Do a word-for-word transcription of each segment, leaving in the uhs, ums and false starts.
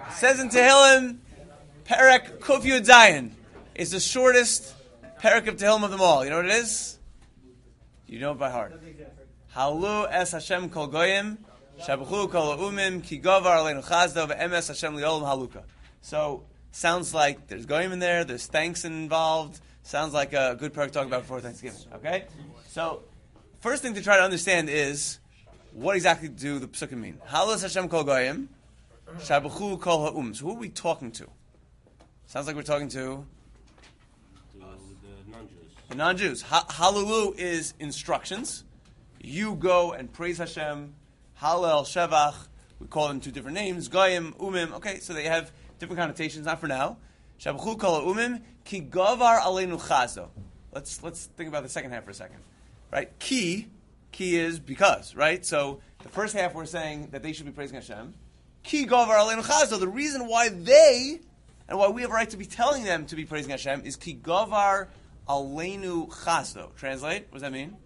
It says in Tehillim, Perek Kuf Yud Zayin is the shortest Perek of Tehillim of them all. You know what it is? You know it by heart. Halu es Hashem kol goyim, shabuchu kol umim, ki govar aleinu chazdo, ve'emes Hashem li'olam haluka. So, sounds like there's goyim in there, there's thanks involved, sounds like a good perek to talk about before Thanksgiving. Okay? So, first thing to try to understand is, what exactly do the psukim mean? Halu es Hashem kol goyim, shabuchu kol ha'um. So who are we talking to? Sounds like we're talking to the non-Jews. The non-Jews. Ha- Hallelu is instructions. You go and praise Hashem. Hallel, Shevach. We call them two different names. Goyim, Umim. Okay, so they have different connotations. Not for now. Shabuchu kol Umim. Ki gavar aleinu chazdo. Let's let's think about the second half for a second. Right? Ki, ki is because. Right? So the first half we're saying that they should be praising Hashem. Ki gavar aleinu chazdo. The reason why they and why we have a right to be telling them to be praising Hashem is ki gavar aleinu chazdo. Translate? What does that mean?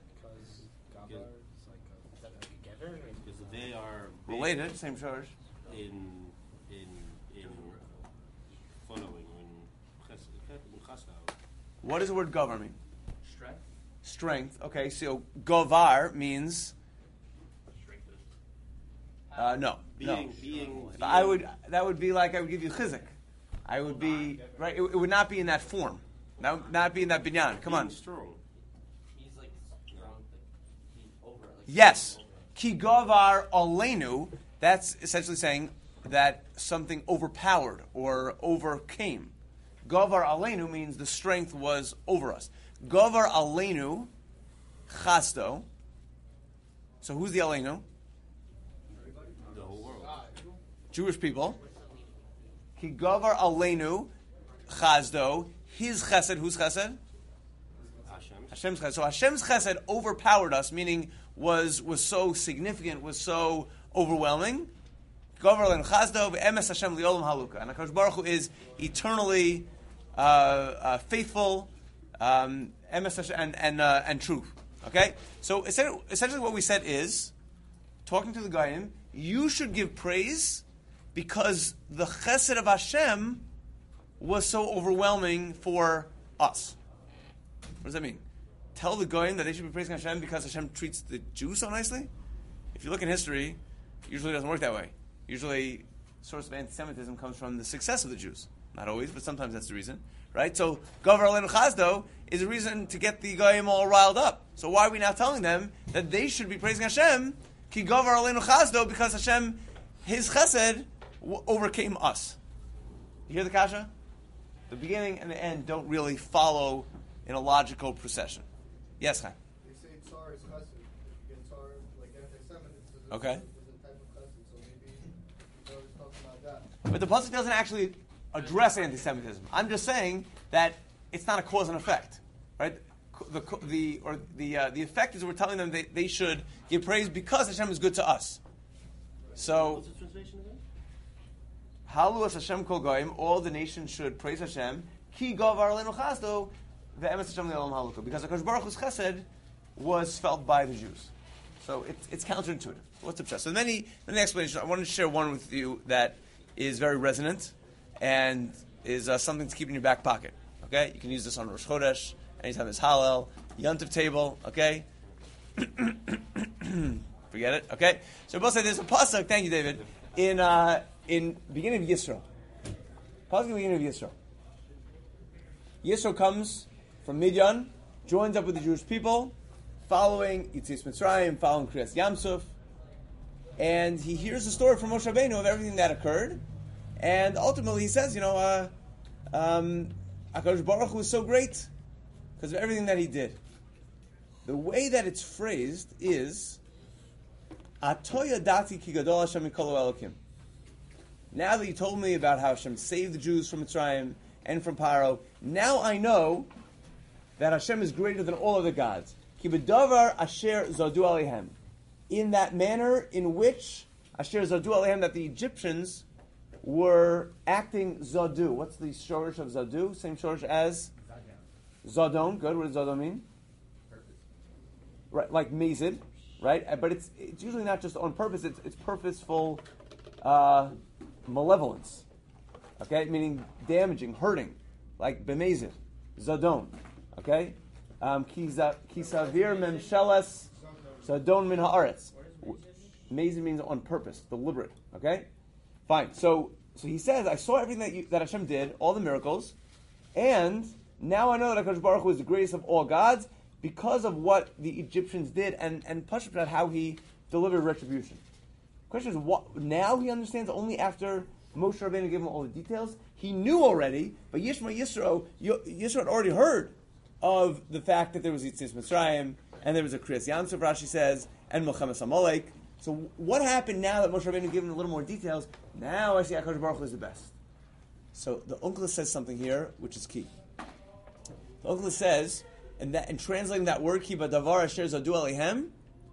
Because they are related, same church. In in in following in chesed. What does the word gavar mean? Strength. Strength. Okay, so gavar means uh, no, being, no. Being, being, I would that would be like I would give you chizik. I would be right. It, it would not be in that form. That would not be in that binyan. Come being on. Strong. He's like strong. He's over. Like Yes. Ki gavar aleinu. That's essentially saying that something overpowered or overcame. Gavar aleinu means the strength was over us. Gavar aleinu chasto. So who's the aleinu? The whole world. Jewish people. Ki gavar aleinu chazdo. His chesed, whose chesed? Hashem. Hashem's chesed. So Hashem's chesed overpowered us, meaning was was so significant, was so overwhelming. Gavar aleinu chazdo ve'emes Hashem li'olam haluka. And HaKadosh Baruch Hu is eternally uh, uh, faithful, um, emes Hashem, and and uh, and truth. Okay, so essentially what we said is, talking to the Goyim, you should give praise because the chesed of Hashem was so overwhelming for us. What does that mean? Tell the Goyim that they should be praising Hashem because Hashem treats the Jews so nicely? If you look in history, it usually doesn't work that way. Usually, the source of anti-Semitism comes from the success of the Jews. Not always, but sometimes that's the reason. Right? So, Gavar aleinu chazdo is a reason to get the Goyim all riled up. So why are we now telling them that they should be praising Hashem? Ki Gavar aleinu chazdo, because Hashem, His chesed, w- overcame us. You hear the kasha? The beginning and the end don't really follow in a logical procession. Yes, Chaim? They say tsar is chesed. If you get tsar, like anti-Semitism, Okay. is a type of chesed, so maybe he's always talking about that. But the pasuk doesn't actually address anti-Semitism. I'm just saying that it's not a cause and effect, right? The the or the uh, the effect is we're telling them they, they should give praise because Hashem is good to us. So, What's the translation again? Halu es Hashem kol goyim. All the nations should praise Hashem. Ki gavar aleinu chazdo ve'emes Hashem li'olam haluka. Because HaKadosh Baruch Hu's chesed was felt by the Jews. So it's it's counterintuitive. What's the pshat? So many many explanations. I wanted to share one with you that is very resonant and is uh, something to keep in your back pocket. Okay, you can use this on Rosh Chodesh, anytime there's Hallel, Yontif table. Okay, forget it. Okay, so both say there's a pasuk. Thank you, David. In uh, in beginning of Yisro, pasuk in the beginning of Yisro. Yisro comes from Midian, joins up with the Jewish people, following Yetzias Mitzrayim, following Kriyas Yamsuf, and he hears the story from Moshe Rabbeinu of everything that occurred. And ultimately, he says, you know, uh, um, HaKadosh Baruch Hu is so great because of everything that he did. The way that it's phrased is, Atoya dati ki gadol Hashem mikol elokim. Now that you told me about how Hashem saved the Jews from Mitzrayim and from Paro, now I know that Hashem is greater than all other gods. Ki b'davar asher zadu alehem. In that manner in which asher zadu alehem, that the Egyptians were acting zadu. What's the shorish of zadu? Same shorish as zadon. Good. What does zadon mean? Purpose. Right, like mazid, right? Uh, But it's it's usually not just on purpose. It's it's purposeful uh, malevolence. Okay, meaning damaging, hurting, like bemezid, zadon. Okay, um, kisavir memshelas zadon min haaretz. Mezid means on purpose, deliberate. Okay, fine. So, so he says, I saw everything that you, that Hashem did, all the miracles, and now I know that HaKadosh Baruch Hu is the greatest of all gods because of what the Egyptians did and and Pashut how he delivered retribution. Question is, what, now he understands only after Moshe Rabbeinu gave him all the details? He knew already, but Yishma Yisro, Yisro had already heard of the fact that there was Yitzis Mitzrayim, and there was a Kriyas Yamsuf, Rashi says, and Milchemes Amalek. So what happened now that Moshe Rabbeinu gave him a little more details? Now I see HaKadosh Baruch Hu is the best. So the Onkelos says something here, which is key. The Onkelos says, and that in translating that word, Ki badavar asher zadu alehem,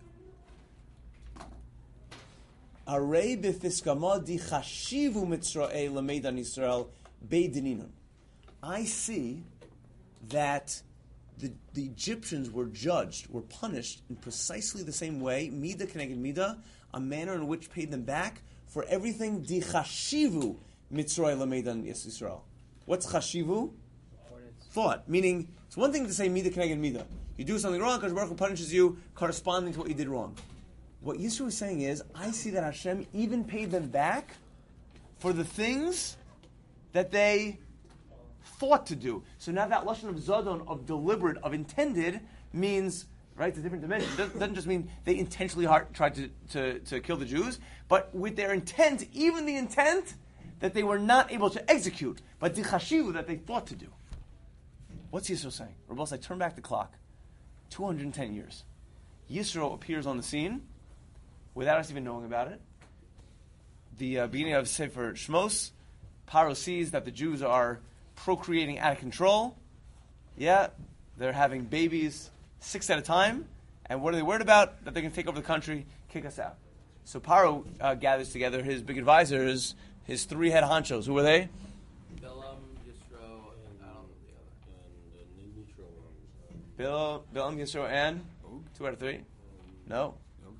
Arei b'fiskama di chashivu mitzra'e lameidan Yisrael beidininu. I see that the, the Egyptians were judged, were punished in precisely the same way, mida keneged mida, a manner in which paid them back for everything di chashivu mitzra'e lameidan Yisrael. What's chashivu? Thought. Meaning, it's one thing to say mida keneged mida. You do something wrong, because Baruch Hu punishes you corresponding to what you did wrong. What Yisro is saying is, I see that Hashem even paid them back for the things that they thought to do. So now that lashon of zadon, of deliberate, of intended, means, right, it's a different dimension. It doesn't, doesn't just mean they intentionally hard, tried to, to, to kill the Jews, but with their intent, even the intent that they were not able to execute, but the chashivu that they thought to do. What's Yisro saying? Rebels, I turn back the clock, two hundred ten years. Yisro appears on the scene, without us even knowing about it. The uh, beginning of Sefer Shmos, Paro sees that the Jews are procreating out of control. Yeah, they're having babies six at a time. And what are they worried about? That they can take over the country, kick us out. So Paro uh, gathers together his big advisors, his three head honchos. Who are they? Bilam, Yisro, and I don't know the other. And the neutral ones. Bilam, Bilam, Yisro, and two out of three? No.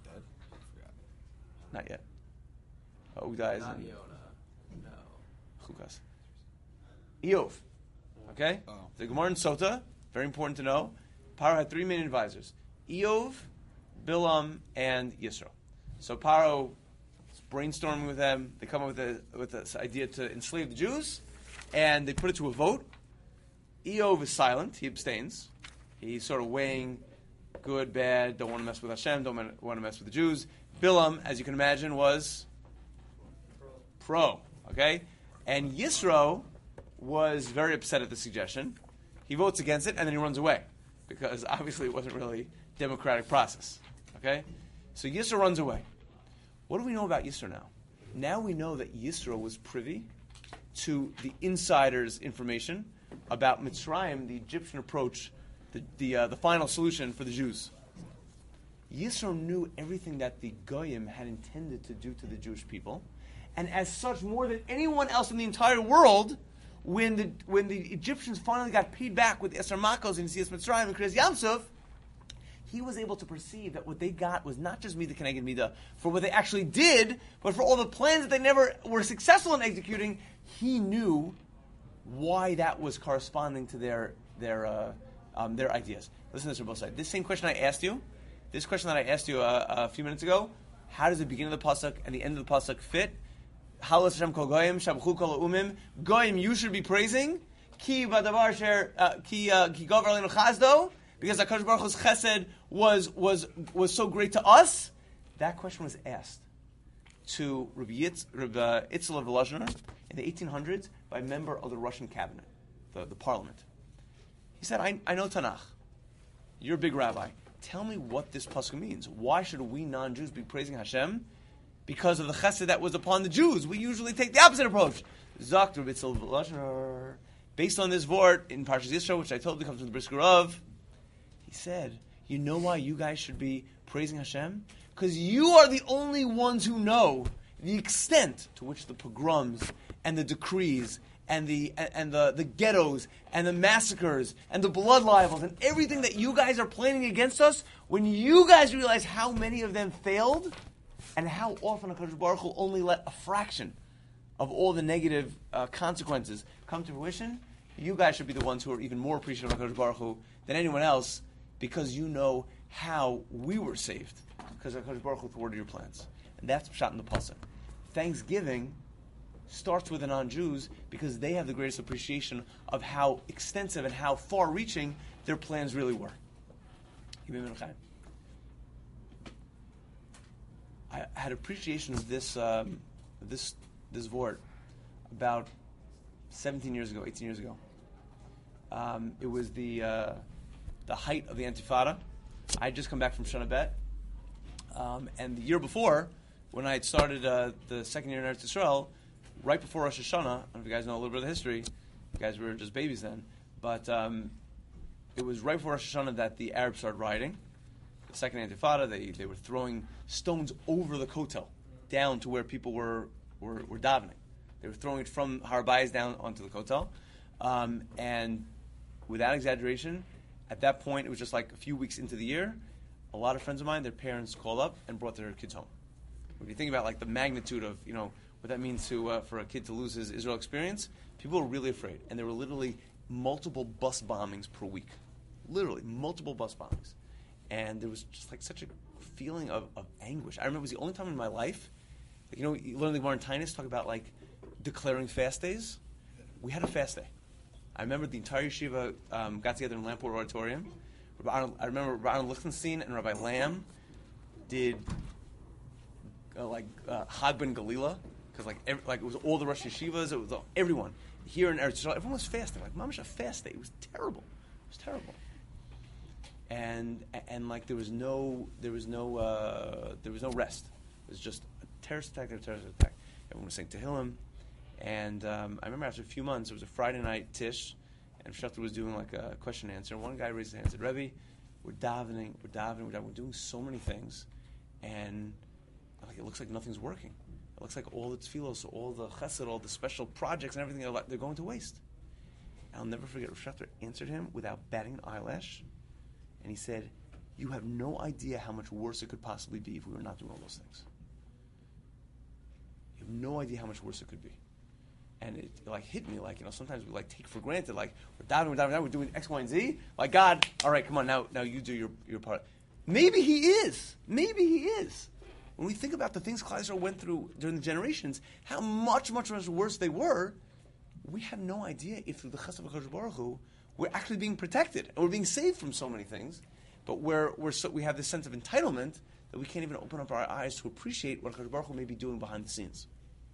Not yet. Oh, guys. Not and Yonah. No. Chukas. Eov. Okay? Oh. The Gemara in Sota, very important to know. Paro had three main advisors. Eov, Bilam, and Yisro. So Paro is brainstorming with them. They come up with, a, with this idea to enslave the Jews, and they put it to a vote. Eov is silent. He abstains. He's sort of weighing good, bad, don't want to mess with Hashem, don't want to mess with the Jews. Bilam, as you can imagine, was pro. Okay? And Yisro was very upset at the suggestion. He votes against it, and then he runs away. Because obviously it wasn't really a democratic process. Okay? So Yisro runs away. What do we know about Yisro now? Now we know that Yisro was privy to the insiders' information about Mitzrayim, the Egyptian approach, the the, uh, the final solution for the Jews. Yisro knew everything that the Goyim had intended to do to the Jewish people, and as such, more than anyone else in the entire world, when the when the Egyptians finally got paid back with Esar Makos and Yetzias Mitzrayim and Kriyas Yamsuf, he was able to perceive that what they got was not just Mida Keneged Mida for what they actually did, but for all the plans that they never were successful in executing. He knew why that was corresponding to their their uh, um, their ideas. Listen to this, Rabbi Sai. This same question I asked you. This question that I asked you uh, a few minutes ago, how does the beginning of the pasuk and the end of the pasuk fit? Halas Hashem kol goyim, shabchu kol umim. Goyim, you should be praising. Ki badavar sher ki ki gover aleinu chazdo, because HaKadosh Baruch Hu's chesed was was was so great to us. That question was asked to Rabbi Yitz, Rabbi Itzel of Volozhiner in the eighteen hundreds by a member of the Russian cabinet, the, the parliament. He said, I, I know Tanakh. You're a big rabbi. Tell me what this pasuk means. Why should we non-Jews be praising Hashem? Because of the chesed that was upon the Jews. We usually take the opposite approach. Zakt Rabbi Itzel of Volozhiner. Based on this vort in Parshas Yisro, which I told you comes from the Brisker of, he said, you know why you guys should be praising Hashem? Because you are the only ones who know the extent to which the pogroms and the decrees and the and, and the, the ghettos and the massacres and the blood libels and everything that you guys are planning against us, when you guys realize how many of them failed and how often HaKadosh Baruch Hu only let a fraction of all the negative uh, consequences come to fruition, you guys should be the ones who are even more appreciative of HaKadosh Baruch Hu than anyone else, because you know how we were saved, because HaKadosh Baruch Hu thwarted your plans. And that's shot in the pasuk. Thanksgiving starts with the non-Jews because they have the greatest appreciation of how extensive and how far-reaching their plans really were. I had appreciation of this um, this this vort about seventeen years ago, eighteen years ago. Um, it was the uh, the height of the Intifada. I had just come back from Shana Bet, um, and the year before, when I had started uh, the second year in Eretz Yisrael, right before Rosh Hashanah, I don't know if you guys know a little bit of the history. You guys were just babies then, but um, it was right before Rosh Hashanah that the Arabs started rioting. The second Intifada, they they were throwing stones over the Kotel, down to where people were were, were davening. They were throwing it from Har Bayis down onto the Kotel, um, and without exaggeration, at that point it was just like a few weeks into the year. A lot of friends of mine, their parents called up and brought their kids home. When you think about like the magnitude of you know what that means to uh, for a kid to lose his Israel experience, people were really afraid, and there were literally multiple bus bombings per week, literally multiple bus bombings. And there was just like such a feeling of, of anguish. I remember it was the only time in my life, like, you know, you learn the Gemara in Tainus, talk about like declaring fast days. We had a fast day. I remember the entire yeshiva um, got together in Lamport Auditorium. Rabbi Arnold, I remember Rabbi Arnold Lichtenstein and Rabbi Lamb did uh, like uh, Chag ben Galila, because like every, like it was all the Rosh Yeshivas, it was all, everyone here in Eretz Yisrael. Everyone was fasting. Like mamash a fast day. It was terrible. It was terrible. And and like there was no there was no uh, there was no rest. It was just a terrorist attack, a terrorist attack. Everyone was saying Tehillim, and um, I remember after a few months, it was a Friday night Tish, and Shachter was doing like a question and answer. And one guy raised his hand and said, "Rebbe, we're davening, we're davening, we're davening, we're doing so many things, and like it looks like nothing's working. It looks like all the tefillos, all the chesed, all the special projects and everything, they're going to waste." And I'll never forget, Shachter answered him without batting an eyelash. And he said, "You have no idea how much worse it could possibly be if we were not doing all those things. You have no idea how much worse it could be." And it, it like hit me, like, you know, sometimes we like take for granted, like, we're diving, we're diving, we're doing X, Y, and Z. Like, God, all right, come on, now now you do your, your part. Maybe he is. Maybe he is. When we think about the things Klal Yisrael went through during the generations, how much, much, much worse they were, we have no idea if through the Chesed of HaKadosh Baruch Hu, we're actually being protected, and we're being saved from so many things, but we're, we're so, we have this sense of entitlement that we can't even open up our eyes to appreciate what HaKadosh Baruch Hu may be doing behind the scenes.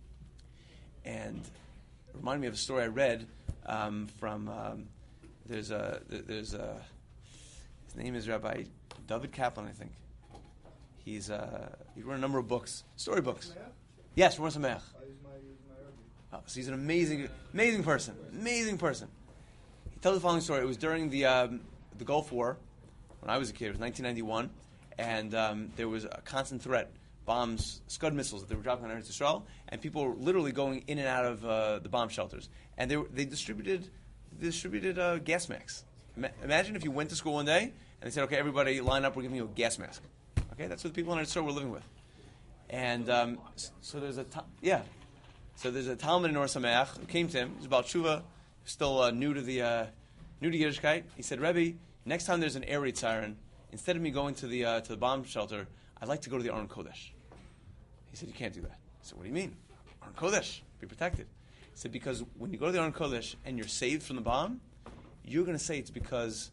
And it reminded me of a story I read um, from, um, there's a, there's a, his name is Rabbi David Kaplan, I think. He's, uh, he wrote a number of books, story books. Sameach? Yes, Ron Sameach. I use my, use my Rebbe. Oh, so he's an amazing, amazing person, amazing person. He tells the following story. It was during the um, the Gulf War, when I was a kid. It was nineteen ninety-one, and um, there was a constant threat, bombs, Scud missiles that they were dropping on Eretz Yisrael, and people were literally going in and out of uh, the bomb shelters. And they were, they distributed they distributed uh, gas masks. Ima- imagine if you went to school one day and they said, "Okay, everybody line up. We're giving you a gas mask." Okay, that's what the people in Eretz Yisrael were living with. And um, so there's a ta- yeah, so there's a Talmud in Or Sameach who came to him. He was about Tshuva, still uh, new to the uh, new to Yiddishkeit. He said, "Rebbe, next time there's an air raid siren, instead of me going to the uh, to the bomb shelter, I'd like to go to the Aron Kodesh." He said, "You can't do that." I said, "What do you mean? Aron Kodesh, be protected." He said, "Because when you go to the Aron Kodesh and you're saved from the bomb, you're going to say it's because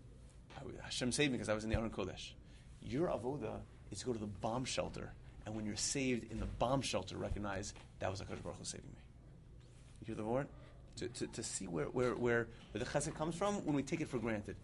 Hashem saved me because I was in the Aron Kodesh. Your avoda is to go to the bomb shelter, and when you're saved in the bomb shelter, recognize that was HaKadosh Baruch Hu saving me." You hear the word? To, to, to see where, where, where, where the chesed comes from when we take it for granted.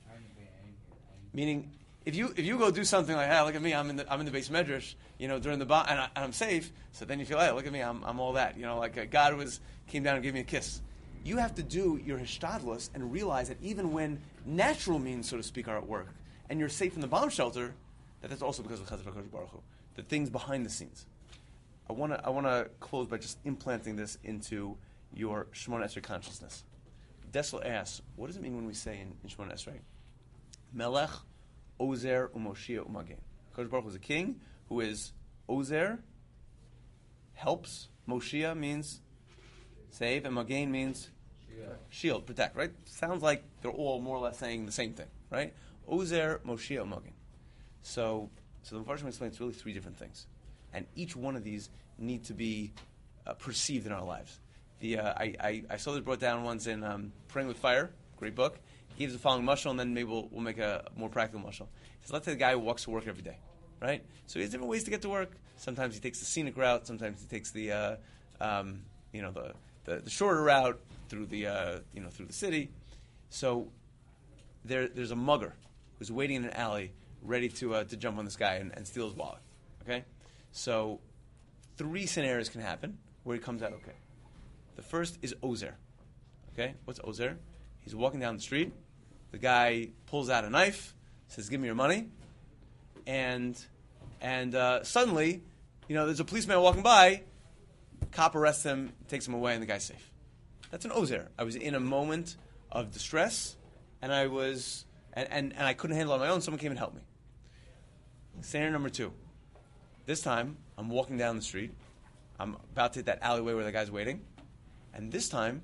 Meaning, if you if you go do something like, "Hey, look at me, I'm in the I'm in the base medrash, you know, during the bomb, and, I, and I'm safe," so then you feel, "Hey, look at me, I'm I'm all that," you know, like uh, God was came down and gave me a kiss. You have to do your hishtadlus and realize that even when natural means, so to speak, are at work, and you're safe in the bomb shelter, that that's also because of the chesed of HaKadosh Baruch Hu, the things behind the scenes. I want to I want to close by just implanting this into your Shemona Esrei consciousness. Dessel asks, what does it mean when we say in, in Shemona Esrei, Melech, Ozer, Umoshia, Umagen? HaKadosh Baruch Hu is a king who is Ozer, helps. Moshia means Save, and Magain means shield, protect, right? Sounds like they're all more or less saying the same thing, right? Ozer, Moshia, Magain. So, so the Mepharshim explains it's really three different things. And each one of these need to be uh, perceived in our lives. The uh, I, I, I saw this brought down once in um, Praying with Fire, great book. He gives the following mashal, and then maybe we'll, we'll make a more practical mashal. He says, let's say the guy who walks to work every day, right? So he has different ways to get to work. Sometimes he takes the scenic route. Sometimes he takes the, uh, um, you know, the, the, the shorter route through the, uh, you know, through the city. So there, there's a mugger who's waiting in an alley, ready to uh, to jump on this guy and, and steal his wallet. Okay, so three scenarios can happen where he comes out okay. The first is Ozer. Okay, what's Ozer? He's walking down the street. The guy pulls out a knife, says, "Give me your money," and and uh, suddenly, you know, there's a policeman walking by. Cop arrests him, takes him away, and the guy's safe. That's an Ozer. I was in a moment of distress, and I was and, and, and I couldn't handle it on my own. Someone came and helped me. Scenario number two. This time, I'm walking down the street. I'm about to hit that alleyway where the guy's waiting. And this time,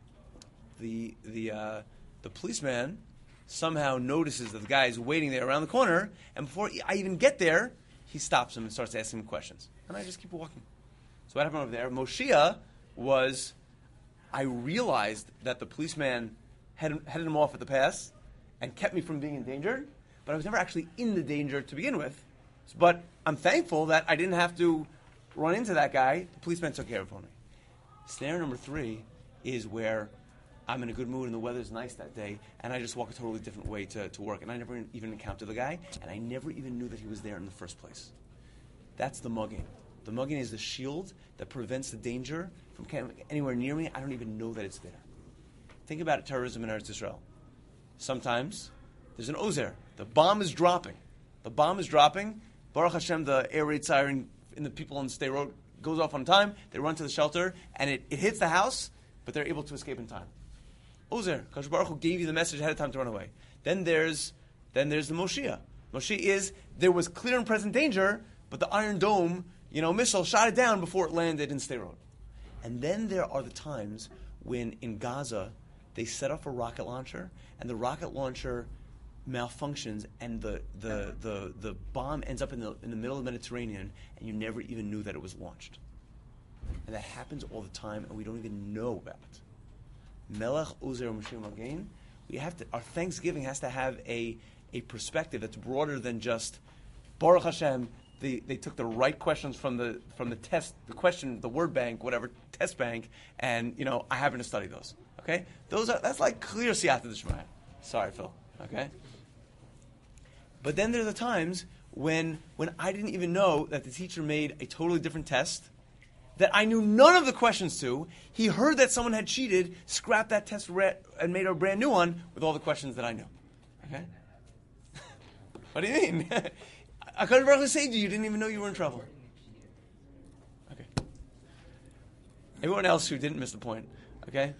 the the uh, the policeman somehow notices that the guy is waiting there around the corner, and before I even get there, he stops him and starts asking him questions. And I just keep walking. So what happened over there? Moshiach was, I realized that the policeman headed, headed him off at the pass and kept me from being in danger, but I was never actually in the danger to begin with. But I'm thankful that I didn't have to run into that guy. The policeman took care of it for me. Scenario number three is where I'm in a good mood and the weather's nice that day, and I just walk a totally different way to, to work, and I never even encountered the guy, and I never even knew that he was there in the first place. That's the mugging. The mugging is the shield that prevents the danger from coming anywhere near me. I don't even know that it's there. Think about it, terrorism in Eretz Yisrael. Sometimes there's an ozer. The bomb is dropping. The bomb is dropping. Baruch Hashem, the air raid siren in the people on the state road goes off on time. They run to the shelter, and it, it hits the house, but they're able to escape in time. Ozer, Kadosh Baruch Hu gave you the message ahead of time to run away. Then there's then there's the Moshiach. Moshiach is there was clear and present danger, but the Iron Dome, you know, missile shot it down before it landed in State Road. And then there are the times when in Gaza they set off a rocket launcher, and the rocket launcher malfunctions, and the the, the, the bomb ends up in the in the middle of the Mediterranean, and you never even knew that it was launched. And that happens all the time, and we don't even know about it. Melech Ozer Moshe Magain. We have to. Our Thanksgiving has to have a a perspective that's broader than just Baruch Hashem. They, they took the right questions from the from the test, the question, the word bank, whatever test bank, and you know I happen to study those. Okay, those are that's like clear siyata d'shmaya. Sorry, Phil. Okay, but then there are the times when when I didn't even know that the teacher made a totally different test that I knew none of the questions to. He heard that someone had cheated, scrapped that test, re- and made a brand new one with all the questions that I knew. Okay, what do you mean? I couldn't really say to you, you didn't even know you were in trouble. Okay. Everyone else who didn't miss the point, okay?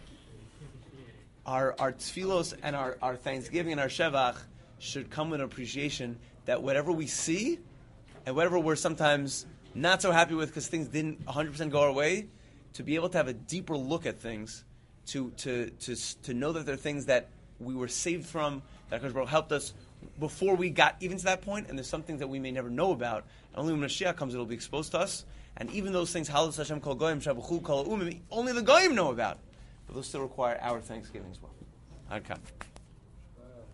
Our our tefillos and our, our thanksgiving and our shevach should come with an appreciation that whatever we see and whatever we're sometimes not so happy with because things didn't one hundred percent go our way, to be able to have a deeper look at things, to to to, to know that there are things that we were saved from, that HaKadosh Baruch Hu helped us before we got even to that point, and there's some things that we may never know about. And only when Mashiach comes, it'll be exposed to us. And even those things, Halal Hashem Kol Goyim, Shabuchu Kol Umim, only the Goyim know about. But those still require our thanksgiving as well. Okay.